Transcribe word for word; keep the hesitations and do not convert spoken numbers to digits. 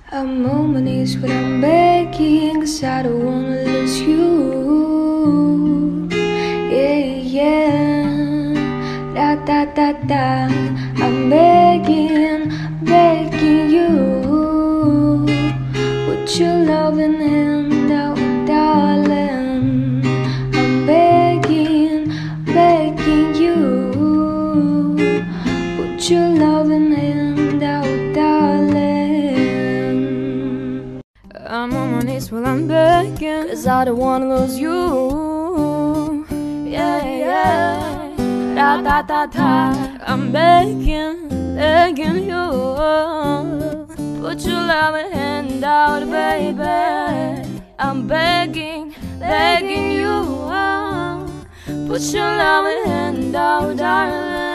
I'm on my knees when I'm begging, 'cause I don't wanna lose you. Yeah, yeah, da da da da. I'm begging, begging you. Put your loving hand out, darling. I'm begging, begging you. Put your loving hand out, darling. I'm on my knees while I'm begging, 'cause I don't wanna lose you. Yeah, yeah, da da da da. I'm begging, begging you. Put your loving hand out, baby. I'm begging, begging you. Put your loving hand out, darling.